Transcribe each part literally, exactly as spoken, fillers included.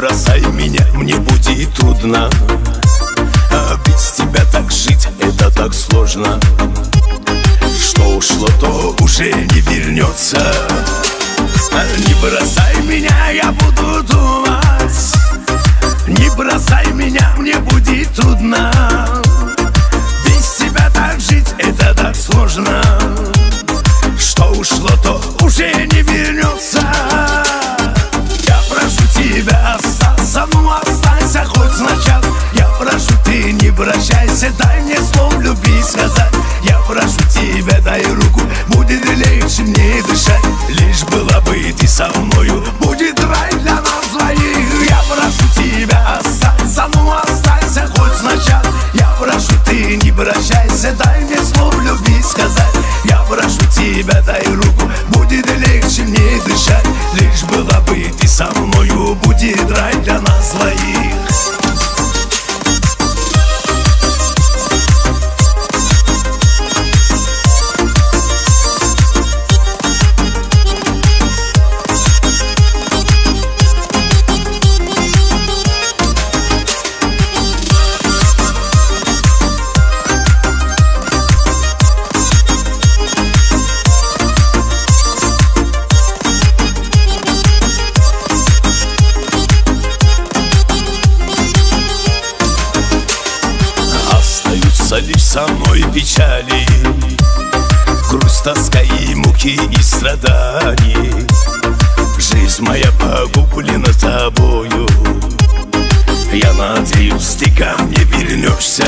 бросай меня, мне будет трудно. А без тебя так жить, это так сложно. Что ушло, то уже не вернется. Не бросай меня, я буду думать. Не бросай меня, мне будет трудно. Без тебя так жить, это так сложно. Что ушло, то уже не вернется. Я прошу тебя остаться, ну останься хоть сначала. Я прошу, ты не прощайся, дай мне слов любви сказать. Я прошу тебя, дай руку, будет легче мне дышать. Лишь была бы ты со мною, будет рай для нас двоих. Я прошу тебя остаться, ну останься хоть сначала. Я прошу, ты не прощайся, дай мне слов любви сказать. Я прошу тебя, дай руку, будет легче мне дышать. Лишь была бы ты со мною, будет рай для нас двоих. Лишь со мной печали, грусть, тоска и муки и страдания. Жизнь моя погублена тобою. Я надеюсь, ты ко мне вернешься.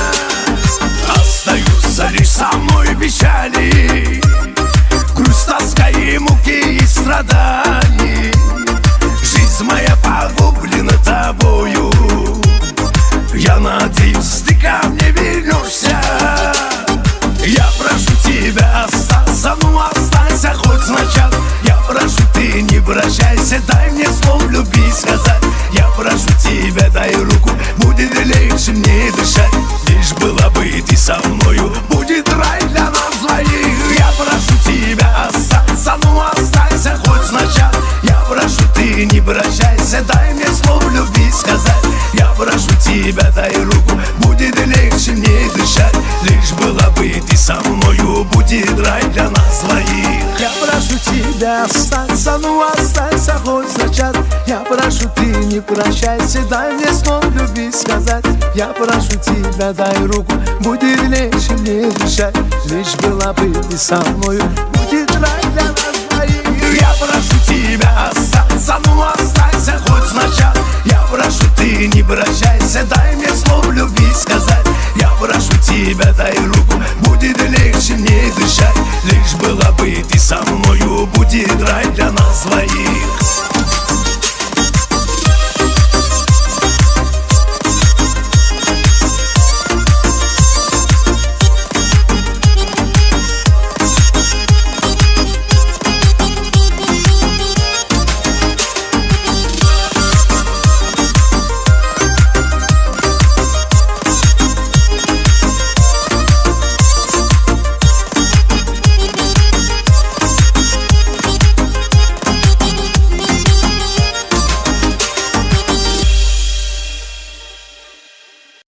Остаются лишь со мной печали, грусть, тоска и муки и страдания. Жизнь моя погублена тобою. Я надеюсь, ты ко мне вернешься. Я прошу тебя остаться, ну останься хоть сначала. Я прошу, ты не прощайся, дай мне слов любви сказать. Я прошу тебя, дай руку, будет легче мне дышать. Лишь была бы ты со мною, будет рай для нас двоих. Я прошу тебя остаться, ну останься хоть сначала. Я прошу, ты не прощайся, дай мне слов любви сказать. Я прошу тебя, дай руку, будет легче мне дышать. Лишь была бы ты со мною, будет рай для нас двоих. Я прошу тебя остаться, ну останься хоть сначала. Я прошу, ты не прощайся, дай мне слов любви сказать. Я прошу тебя, дай руку, будет легче мне дышать. Лишь была бы ты со мною, будет рай для нас двоих. Я прошу тебя остаться, ну останься хоть сначала. Я прошу, ты не прощайся, дай мне слов любви сказать. Я прошу тебя, дай руку, будет легче мне дышать. Лишь была бы ты со мною, будет рай для нас двоих.